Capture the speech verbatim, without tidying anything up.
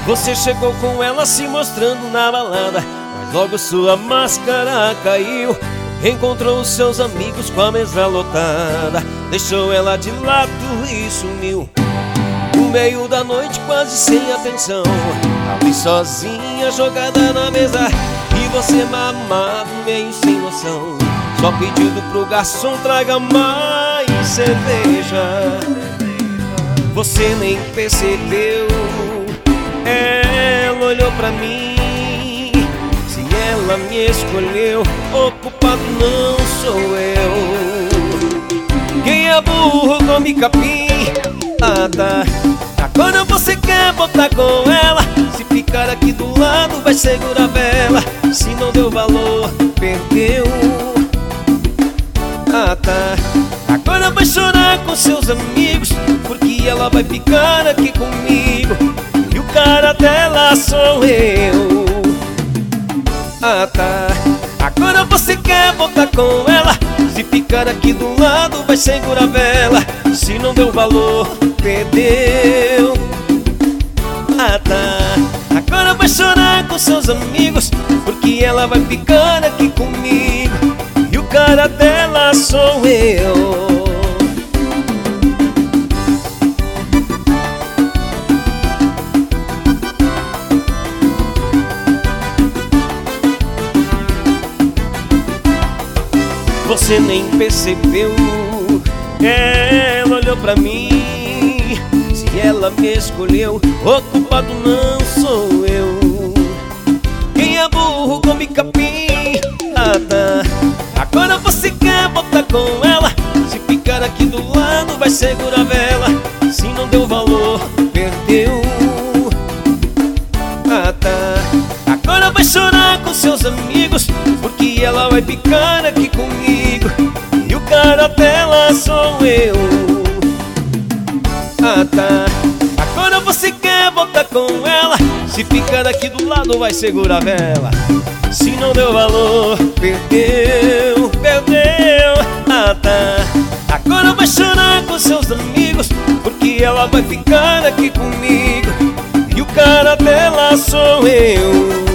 Você chegou com ela se mostrando na balada, mas logo sua máscara caiu. Encontrou os seus amigos com a mesa lotada, deixou ela de lado e sumiu. No meio da noite, quase sem atenção, ali sozinha, jogada na mesa. E você mamado, meio sem noção, só pedindo pro garçom traga mais cerveja. Você nem percebeu, ela olhou pra mim. Se ela me escolheu, o culpado não sou eu. Quem é burro come capim. Ah tá, agora você quer voltar com ela. Se ficar aqui do lado vai segurar a vela. Se não deu valor, perdeu. Ah tá, agora vai chorar com seus amigos, porque ela vai ficar aqui comigo e o cara dela sou eu. Ah tá, agora você quer voltar com ela. Se ficar aqui do lado vai segurar a vela. Se não deu valor, perdeu. Ah tá, agora vai chorar com seus amigos, porque ela vai ficar aqui comigo e o cara dela sou eu. Você nem percebeu, ela olhou pra mim. Se ela me escolheu, o culpado não sou eu. Quem é burro come capim. Ah tá, agora você quer voltar com ela. Se ficar aqui do lado vai segurar a vela. Se não deu valor, perdeu. Ah tá, agora vai chorar com seus amigos, porque ela vai ficar aqui comigo e o cara dela sou eu. Ah tá, agora você quer voltar com ela. Se ficar aqui do lado vai segurar a vela. Se não deu valor, perdeu, perdeu. Ah tá, agora vai chorar com seus amigos, porque ela vai ficar aqui comigo e o cara dela sou eu.